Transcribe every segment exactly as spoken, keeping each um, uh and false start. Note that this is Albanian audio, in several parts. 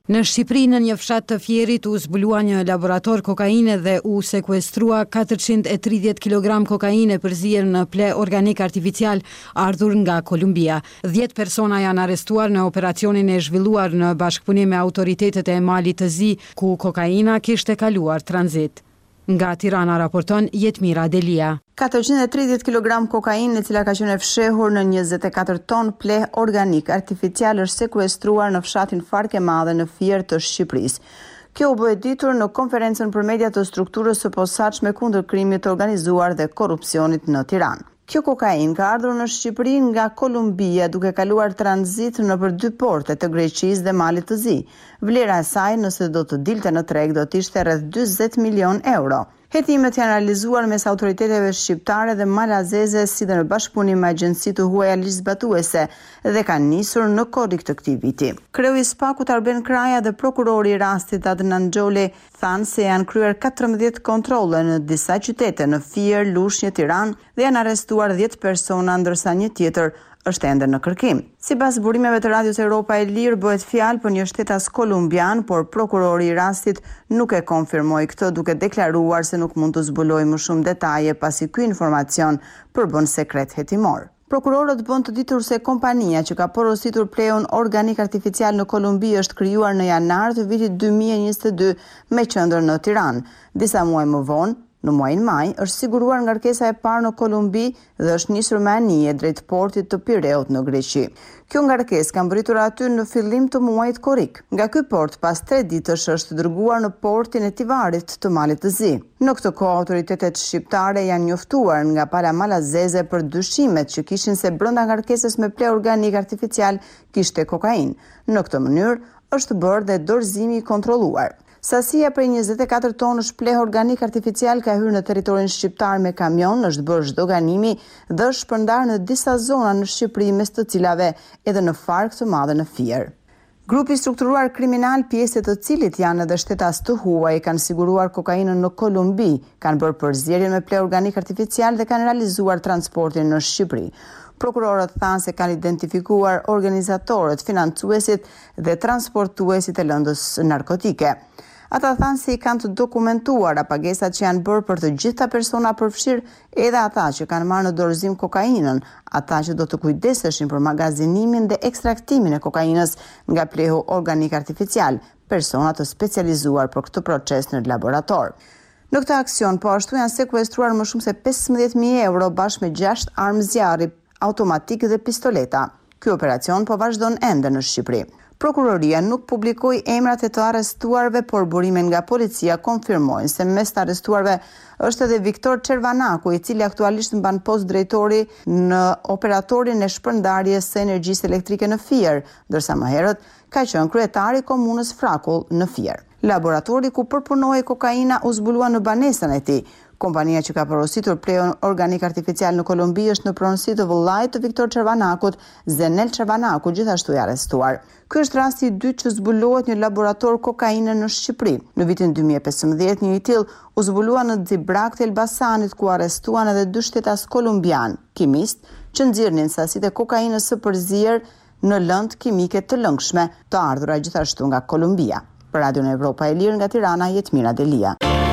Në Shqipëri, në një fshat të Fierit u zbulua një laborator kokaine dhe u sekuestrua katërqind e tridhjetë kilogram kokaine përzier në ple organik artificial ardhur nga Kolumbia. dhjetë persona janë arrestuar në operacionin e zhvilluar në bashkëpunim me autoritetet e Malit të Zi, ku kokaina kishte kaluar tranzit. Nga Tirana raporton Jetmira Delia. katërqind e tridhjetë kilogram kokainë, e cila ka qenë e fshehur në njëzet e katër ton pleh organik artificial, është sekuestruar në fshatin Farke Madhe në Fier të Shqipërisë. Kjo u bë e ditur në konferencën për media të strukturës së posaçme kundër krimit të organizuar dhe korrupsionit në Tiranë. Kjo kokainë ka ardhur në Shqipëri nga Kolumbia duke kaluar tranzit nëpër dy porte të Greqisë dhe Malit të Zi. Vlera e saj, nëse do të dilte në treg, do të ishte rreth dyzet milion euro. Hetimet janë realizuar mes autoriteteve shqiptare dhe malazeze, si dhe në bashkëpunim me agjenci të huaja ligjzbatuese, dhe kanë nisur në korrik të këtij viti. Kreu i Spakut Arben Kraja dhe prokurori i rastit Adnan Xholi thanë se janë kryer katërmbëdhjetë kontrolle në disa qytete në Fier, Lushnjë, Tiranë dhe janë arrestuar dhjetë persona, ndërsa një tjetër është ende në kërkim. Sipas burimeve të Radios Europa e Lirë, bëhet fjalë për një shtetas kolumbian, por prokurori i rastit nuk e konfirmoi këtë, duke deklaruar se nuk mund të zbulojë më shumë detaje pasi ky informacion përbën sekret hetimor. Prokurorët bën të ditur se kompania që ka porositur pleun organik artificial në Kolumbi është krijuar në janar të vitit dy mijë e njëzet e dy me qendër në Tiranë. Disa muaj më vonë, në muajin maj, është siguruar ngarkesa e parë në Kolumbi dhe është nisur me anije drejt portit të Pireut në Greqi. Kjo ngarkesë ka mbërritur aty në fillim të muajit korrik. Nga ky port pas tre ditësh është dërguar në portin e Tivarit të Malit të Zi. Në këtë kohë autoritetet shqiptare janë njoftuar nga pala malazeze për dyshimet që kishin se brenda ngarkesës me ple organik artificial kishte kokainë. Në këtë mënyrë është bërë dhe dorëzimi i kontrolluar. Sasia prej njëzet e katër tonësh pleh organik artificial ka hyrë në territorin shqiptar me kamion, është bërë zhdoganimi dhe është shpërndarë në disa zona në Shqipëri, mes të cilave edhe në Farkë të Madhe në Fier. Grupi strukturuar kriminal, pjesë të cilit janë edhe shtetas të huaj, kanë siguruar kokainën në Kolumbi, kanë bërë përzierjen me ple organik artificial dhe kanë realizuar transportin në Shqipëri. Prokurorët thanë se kanë identifikuar organizatorët, financuesit dhe transportuesit e lëndës narkotike. Ata thanë se i kanë të dokumentuara pagesat që janë bërë për të gjitha persona përfshirë, edhe ata që kanë marrë në dorëzim kokainën, ata që do të kujdeseshin për magazinimin dhe ekstraktimin e kokainës nga plehu organik artificial, persona të specializuar për këtë proces në laborator. Në këtë aksion po ashtu janë sekuestruar më shumë se pesëmbëdhjetë mijë euro bashkë me gjashtë armë zjarri automatik dhe pistoleta. Ky operacion po vazhdon ende në Shqipëri. Prokuroria nuk publikoi emrat e të arrestuarve, por burimet nga policia konfirmojnë se mes të arrestuarve është edhe Viktor Çervanaku, i cili aktualisht mban post drejtori në operatorin e shpërndarjes së energjisë elektrike në Fier, ndërsa më herët ka qenë kryetari i komunës Frakull në Fier. Laboratori ku përpunohej kokaina u zbulua në banesën e tij. Kompania që ka porositur pleun organik artificial në Kolumbi është në pronësi të vëllait të Viktor Çervanakut, Zenel Çervanaku, gjithashtu i arrestuar. Ky është rasti i dytë që zbulohet një laborator kokaine në Shqipëri. Në vitin dy mijë e pesëmbëdhjetë një i tillë u zbulua në Xibrak të Elbasanit, ku arrestuan edhe dy shtetas kolumbian, kimist, që nxirrnin sasitë e kokainës së përzier në lëndë kimike të lëngshme, të ardhura gjithashtu nga Kolumbia. Për Radio Evropa e Lirë nga Tirana, Jetmira Delia.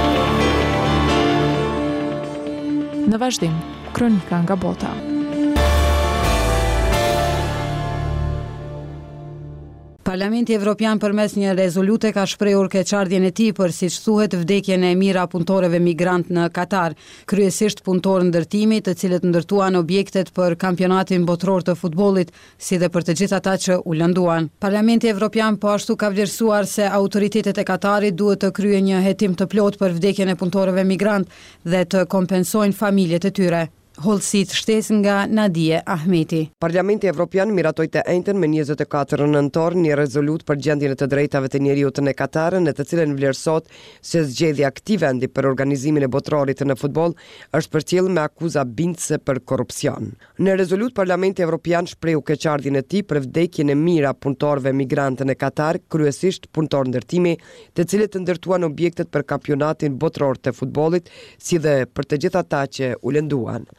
Në vazhdim, kronika nga bota. Parlamenti Evropian përmes një rezolute ka shprehur keqardhjen e tij për, siç thuhet, vdekjen e mira punëtorëve migrant në Katar, kryesisht punëtorë ndërtimi, të cilët ndërtuan objektet për kampionatin botror të futbollit, si dhe për të gjithë ata që u lënduan. Parlamenti Evropian po ashtu ka vlerësuar se autoritetet e Katarit duhet të kryejnë një hetim të plot për vdekjen e punëtorëve migrant dhe të kompensojnë familjet e tyre. Hollësit shtes nga Nadije Ahmeti. Parlamenti Evropian miratoi të njëjtën me njëzet e katër nëntor një rezolut për gjendjen e të drejtave të njerëzit në Katar, në të cilën vlerësohet se zgjedhja e këtij vendi për organizimin e botrorit në futboll është përcjellur me akuza bindëse për korrupsion. Në rezolut Parlamenti Evropian shprehu keqardhjen e tij për vdekjen e mira punëtorëve migrantë në Katar, kryesisht punëtorë ndërtimi, të cilët ndërtuan objektet për kampionatin botror të futbollit, si dhe për të gjithë ata që u lënduan.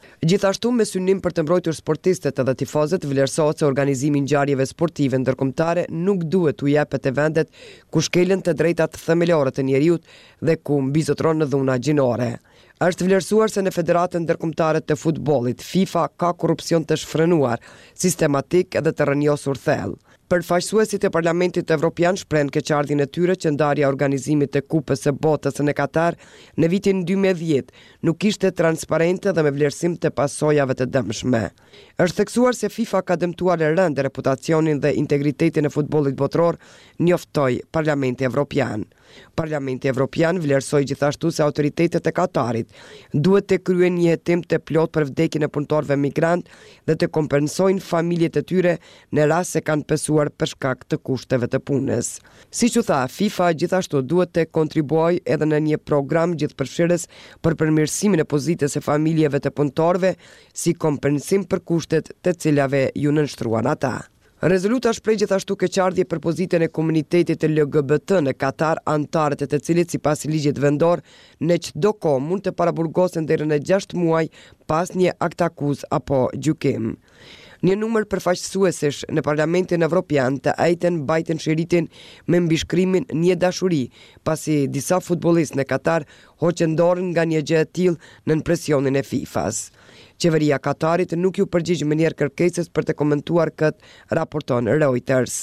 Gjithashtu me synim për të mbrojtur sportistët edhe tifozët, vlerësohet se organizimi i ngjarjeve sportive ndërkombëtare nuk duhet u jepet te vendet ku shkelen të drejtat themelore të njerëzit dhe ku mbizotron në dhuna gjinore. Është vlerësuar se në Federatën Ndërkombëtare të Futbollit, FIFA ka korrupsion të shfrenuar, sistematik edhe të rrënjosur thellë. Përfaqësuesit e Parlamentit Evropian shprehen keqardhjen e tyre që ndarja e organizimit të Kupës së Botës në Katar në vitin dy mijë e dhjetë nuk ishte transparente dhe me vlerësim të pasojave të dëmshme. Është theksuar se FIFA ka dëmtuar e rënd reputacionin dhe integritetin e futbollit botror, njoftoi Parlamenti Evropian. Parlamenti Evropian vlerësoi gjithashtu se autoritetet e Katarit duhet të kryejnë një hetim të plot për vdekjen e punëtorëve migrant dhe të kompensojnë familjet e tyre në rast se kanë pësuar për shkak të kushteve të punës. Siç u tha, FIFA gjithashtu duhet të kontribuojë edhe në një program gjithëpërfshirës për përmirësimin e pozitës së familjeve të punëtorëve si kompensim për kushtet të cilave ju nënshtruan ata. Rezoluta shpreh gjithashtu keqardhje për pozitën e komunitetit L G B T në Katar, antarët e të cilit sipas ligjit vendor në çdo kohë mund të paraburgosen deri në gjashtë muaj pas një akt akuzë apo gjykim. Një numër përfaqësuesish në Parlamentin Evropian të ajten mbajtën shiritin me mbishkrimin një dashuri, pasi disa futbollistë në Katar hoqën dorën nga një gjë e tillë nën presionin e FIFA-s. Qeveria Katarit nuk ju përgjigj më njëherë kërkesës për të komentuar këtë, raporton Reuters.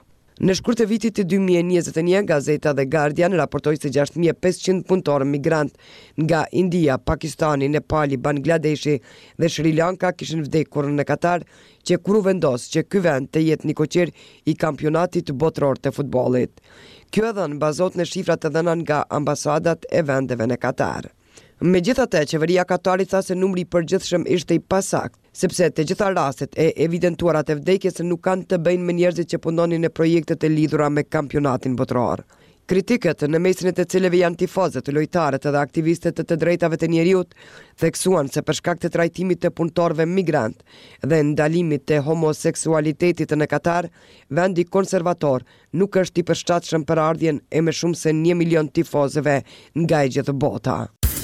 Në shkurt të vitit të dy mijë e njëzet e një, gazeta The Guardian raportoi se gjashtë mijë e pesëqind punëtorë migrant nga India, Pakistani, Nepali, Bangladeshi dhe Sri Lanka kishin vdekur në Katar, që kur u vendos që ky vend të jetë një koqir i kampionatit botror të futbollit. Kjo dhënë bazohet në shifrat të dhëna nga ambasadat e vendeve në Katar. Megjithatë, qeveria Katarit tha se numri i përgjithshëm ishte i pasakt, sepse të gjitha rastet e evidentuara të vdekjes nuk kanë të bëjnë me njerëzit që punonin në projektet e lidhura me kampionatin botror. Kritikët në mesin e të cilëve janë tifozët, lojtarët dhe aktivistët të të drejtave të njerëzit theksuan se për shkak të trajtimit të punëtorëve migrant dhe ndalimit të homoseksualitetit në Katar, vendi konservator nuk është i përshtatshëm për ardhjen e më shumë se një milion tifozëve nga e gjithë bota.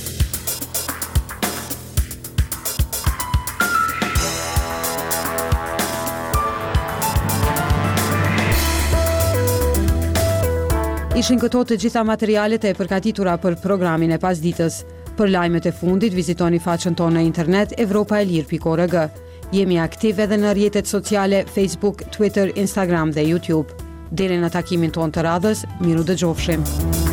Ishin këto të gjitha materialet e përgatitura për programin e pasditës. Për lajmet e fundit, vizitoni faqen tonë në internet evropa e lirë pikë org. Jemi aktiv edhe në rrjetet sociale Facebook, Twitter, Instagram dhe YouTube. Deri në takimin tonë të radhës, miru dëgjofshim.